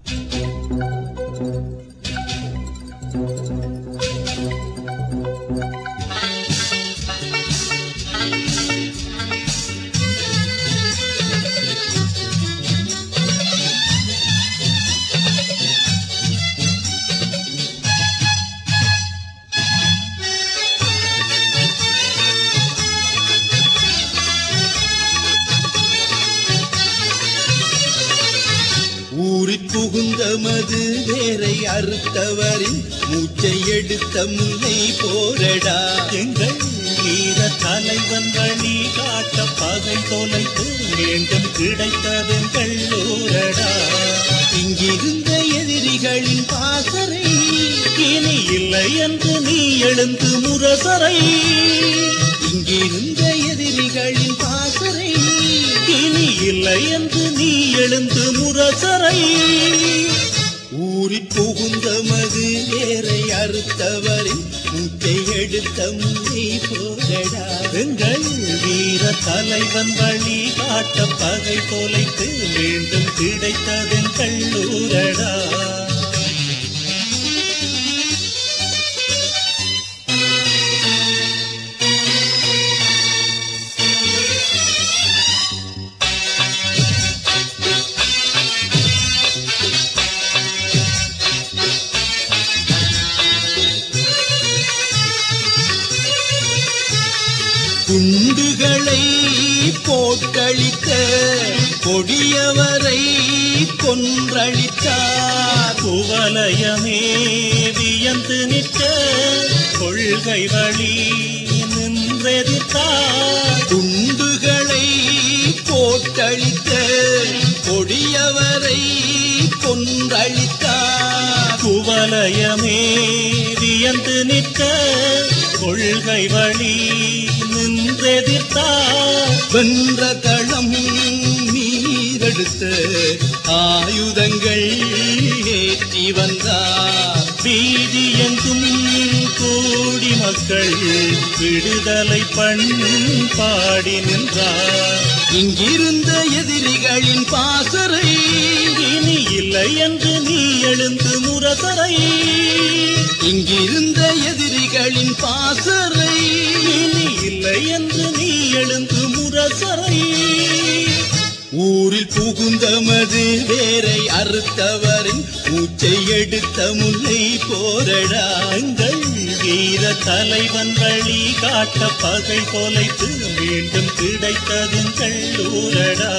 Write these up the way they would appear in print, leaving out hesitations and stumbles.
ஊரில் புகுந்த மது வேரை அறுத்தவரின் மூச்சை எடுத்த முல்லை போரடா. எங்கள் வீர தலைவன் வழி காட்ட பகை தொலைத்து மீண்டும் கிடைத்ததுங்கள் ஊரடா. இங்கிருந்த எதிரிகளின் பாசறை இனி இல்லை என்று நீ எழுந்து முரசறை. இங்கிருந்த எதிரிகளின் பாசறை இனி இல்லை என்று நீ எழுந்து முரசறை. ஊரில் புகுந்த மது வேரை அறுத்தவரின் மூச்சை எடுத்த முல்லை போரடா. எங்கள் வீர தலைவன் வழி காட்ட பகை தொலைத்து மீண்டும் கிடைத்ததெங்கள் ஊரடா. குண்டுகளை போட்டளித்த கொடியவரை கொன்றளித்தார். குவலயமே வியந்து நிற்க கொள்கை வழி நின்றெதிர்த்தார். குண்டுகளை போட்டளித்த கொடியவரை கொன்றளித்தார். குவலயமே வியந்து நிற்க கொள்கை வழி நின்றெதிர்த்தார். வென்ற தளம் மீதெடுத்த ஆயுதங்கள் ஏற்றி வந்தார். வீதி எங்கும் கூடி மக்கள் விடுதலை பாடி நின்றார். இங்கிருந்த எதிரிகளின் பாசறை இனி இல்லை என்று நீ எழுந்து முரசறை. இங்கிருந்த எதிரிகளின் பாசறை இனி இல்லை என்று நீ எழுந்து முரசறை. ஊரில் புகுந்த மது வேரை அறுத்தவரின் மூச்சை எடுத்த முல்லை போரடா. எங்கள் வீர தலைவன் வழி காட்ட பகை தொலைத்து மீண்டும் கிடைத்ததெங்கள் ஊரடா.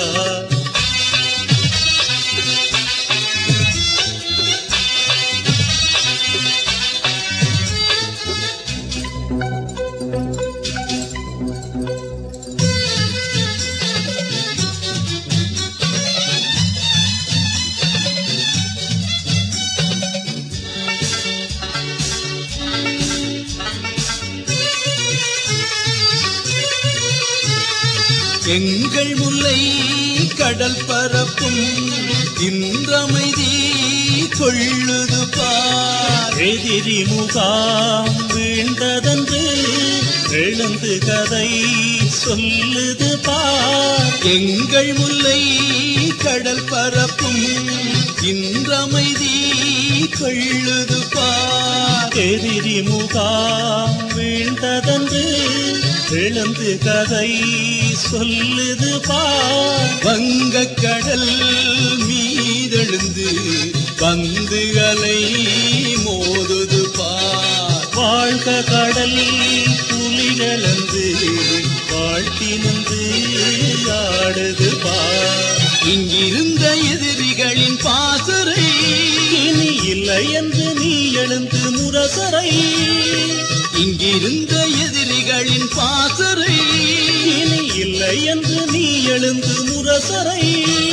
எங்கள் முல்லை கடல் பரப்பும் இன்றமைதி கொள்ளுது பார். எதிரி முகாம் வீழ்ந்ததென்று எழுந்து கதை சொல்லுது பார். எங்கள் முல்லை கடல் பரப்பும் இன்றமைதி கொள்ளுது பார். எதிரி முகாம் வீழ்ந்ததென்று எழுந்து கதை சொல்லுது பார். வங்கக் கடல் மீதெழுந்து பந்துகளை மோதுது பார். வாழ்க கடல் புலிகளந்து வாழ்த்தி நின்று ஆடுது பார். இங்கிருந்த எதிரிகளின் பாசறை இனி இல்லை என்று நீ எழுந்து முரசறை. இங்கிருந்த எதிரிகளின் பாசறை இனி இல்லை என்று நீ எழுந்து முரசறை.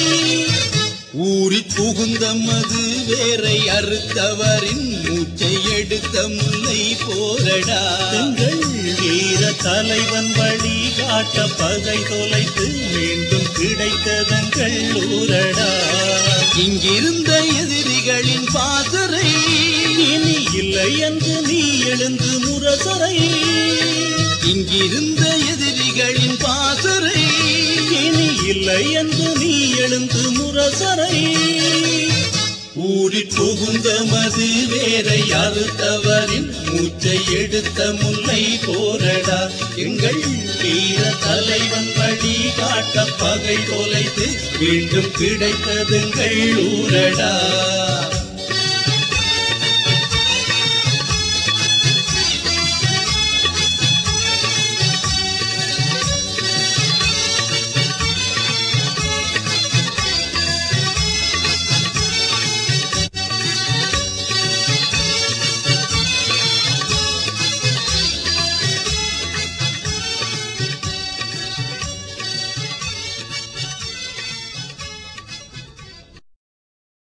ஊரில் புகுந்த மது வேரை அறுத்தவரின் மூச்சை எடுத்த முல்லை போரடா. எங்கள் வீர தலைவன் வழி காட்ட பகை தொலைத்து மீண்டும் கிடைத்ததெங்கள் ஊரடா. இங்கிருந்த எதிரிகளின் பாசறை இனி இல்லை என்று நீ எழுந்து முரசறை. இங்கிருந்த எதிரிகளின் பாசறை இனி இல்லை என்று நீ எழுந்து முரசறை. ஊரில் புகுந்த மது வேரை அறுத்தவரின் மூச்சை எடுத்த முல்லை போரடா. எங்கள் வீர தலைவன் வழி காட்ட பகை தொலைத்து மீண்டும் கிடைத்ததுங்கள் ஊரடா.